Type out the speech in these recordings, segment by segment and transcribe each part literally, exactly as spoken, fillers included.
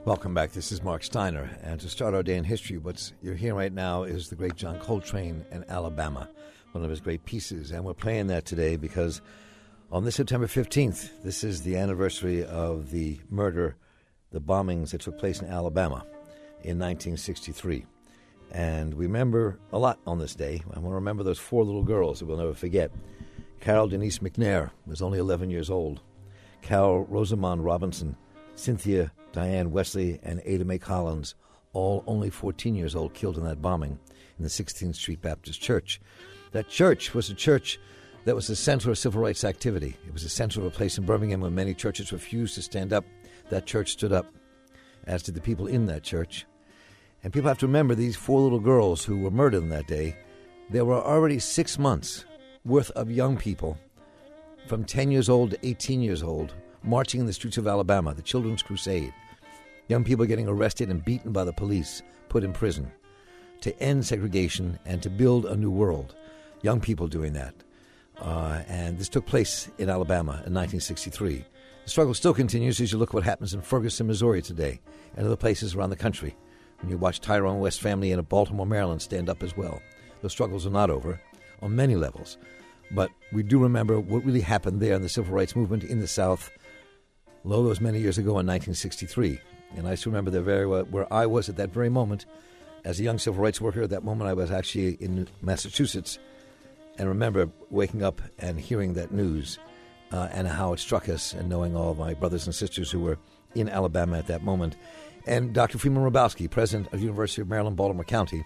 Welcome back. This is Mark Steiner. And to start our day in history, what you're hearing right now is the great John Coltrane in Alabama, one of his great pieces. And we're playing that today because on this September fifteenth, this is the anniversary of the murder, the bombings that took place in Alabama in nineteen sixty-three. And we remember a lot on this day. I want to remember those four little girls that we'll never forget. Carol Denise McNair was only eleven years old. Carol Rosamond Robinson, Cynthia Diane Wesley, and Ada Mae Collins, all only fourteen years old, killed in that bombing in the sixteenth Street Baptist Church. That church was a church that was the center of civil rights activity. It was the center of a place in Birmingham when many churches refused to stand up. That church stood up, as did the people in that church. And people have to remember these four little girls who were murdered on that day. There were already six months worth of young people from ten years old to eighteen years old marching in the streets of Alabama, the Children's Crusade. Young people getting arrested and beaten by the police, put in prison, to end segregation and to build a new world. Young people doing that. Uh, and this took place in Alabama in nineteen sixty-three. The struggle still continues as you look at what happens in Ferguson, Missouri today, and other places around the country. When you watch Tyrone West family in Baltimore, Maryland stand up as well. Those struggles are not over on many levels. But we do remember what really happened there in the civil rights movement in the South, lo, those many years ago in nineteen sixty-three. And I still remember the very well where I was at that very moment. As a young civil rights worker, at that moment I was actually in Massachusetts. And remember waking up and hearing that news uh, and how it struck us, and knowing all of my brothers and sisters who were in Alabama at that moment. And Doctor Freeman Hrabowski, president of the University of Maryland, Baltimore County.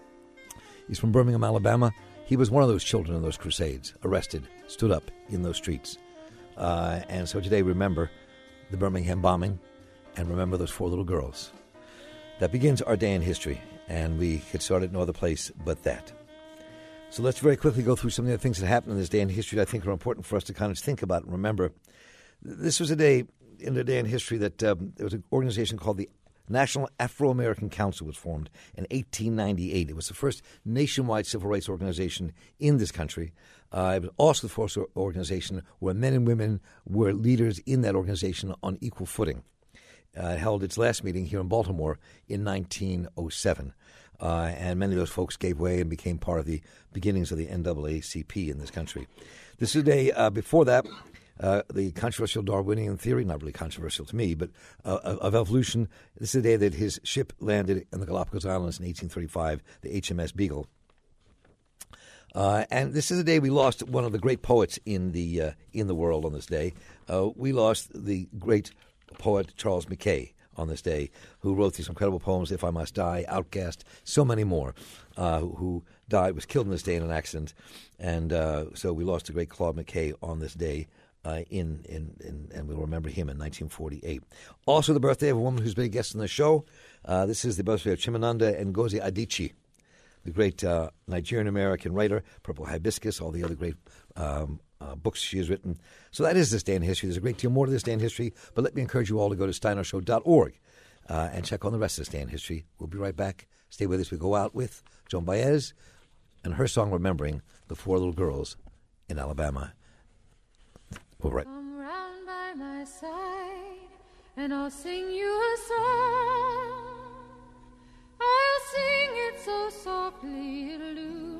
He's from Birmingham, Alabama. He was one of those children in those crusades, arrested, stood up in those streets. Uh, and so today, remember the Birmingham bombing and remember those four little girls. That begins our day in history, and we could start at no other place but that. So let's very quickly go through some of the things that happened in this day in history that I think are important for us to kind of think about and remember. This was a day, in the day in history, that um, there was an organization called the National Afro-American Council was formed in eighteen ninety-eight. It was the first nationwide civil rights organization in this country. Uh, it was also the first organization where men and women were leaders in that organization on equal footing. Uh, it held its last meeting here in Baltimore in nineteen oh seven. Uh, and many of those folks gave way and became part of the beginnings of the N double A C P in this country. This is a day uh, before that. Uh, the controversial Darwinian theory, not really controversial to me, but uh, of evolution. This is the day that his ship landed in the Galapagos Islands in eighteen thirty-five, the H M S Beagle. Uh, and this is the day we lost one of the great poets in the uh, in the world on this day. Uh, we lost the great poet Charles Mackay on this day, who wrote these incredible poems, If I Must Die, Outcast, so many more, uh, who, who died, was killed in this day in an accident. And uh, so we lost the great Claude Mackay on this day. Uh, in, in, in and we'll remember him in nineteen forty-eight. Also the birthday of a woman who's been a guest on the show. Uh, this is the birthday of Chimamanda Ngozi Adichie, the great uh, Nigerian-American writer, Purple Hibiscus, all the other great um, uh, books she has written. So that is this day in history. There's a great deal more to this day in history, but let me encourage you all to go to steiner show dot org uh, and check on the rest of this day in history. We'll be right back. Stay with us. We go out with Joan Baez and her song Remembering the Four Little Girls in Alabama. All right. Come round by my side, and I'll sing you a song. I'll sing it so softly it'll lose